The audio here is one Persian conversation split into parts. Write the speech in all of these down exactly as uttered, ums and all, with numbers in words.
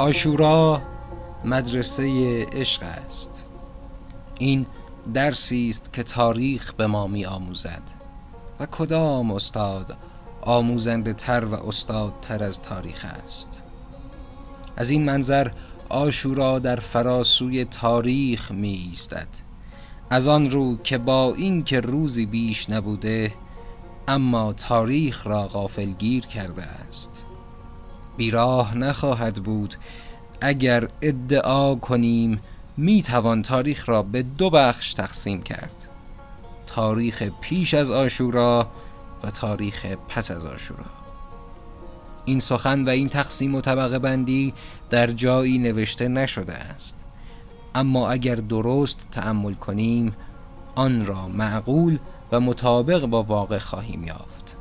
عاشورا مدرسه عشق است. این درسی است که تاریخ به ما می آموزد و کدام استاد آموزنده تر و استادتر از تاریخ است. از این منظر عاشورا در فراسوی تاریخ می ایستد، از آن رو که با این که روزی بیش نبوده اما تاریخ را غافلگیر کرده است. بیراه نخواهد بود اگر ادعا کنیم می توان تاریخ را به دو بخش تقسیم کرد: تاریخ پیش از عاشورا و تاریخ پس از عاشورا. این سخن و این تقسیم و طبقه بندی در جایی نوشته نشده است، اما اگر درست تأمل کنیم آن را معقول و مطابق با واقع خواهیم یافت.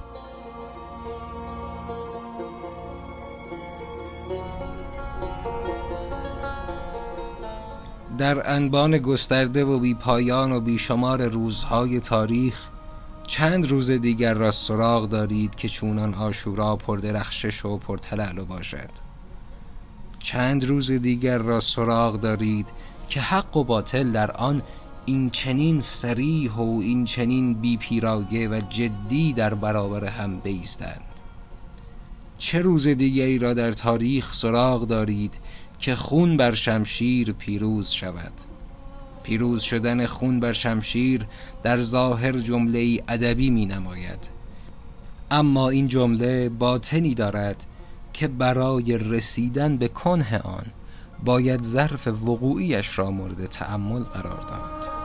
در انبان گسترده و بی پایان و بی شمار روزهای تاریخ چند روز دیگر را سراغ دارید که چونان عاشورا پردرخشش و پرتلالو باشد. چند روز دیگر را سراغ دارید که حق و باطل در آن این چنین صریح و این چنین بی پیرایه و جدی در برابر هم بایستند. چه روز دیگری را در تاریخ سراغ دارید که خون بر شمشیر پیروز شود. پیروز شدن خون بر شمشیر در ظاهر جمله ادبی می نماید، اما این جمله باطنی دارد که برای رسیدن به کنه آن باید ظرف وقوعیش را مورد تأمل قرار داد.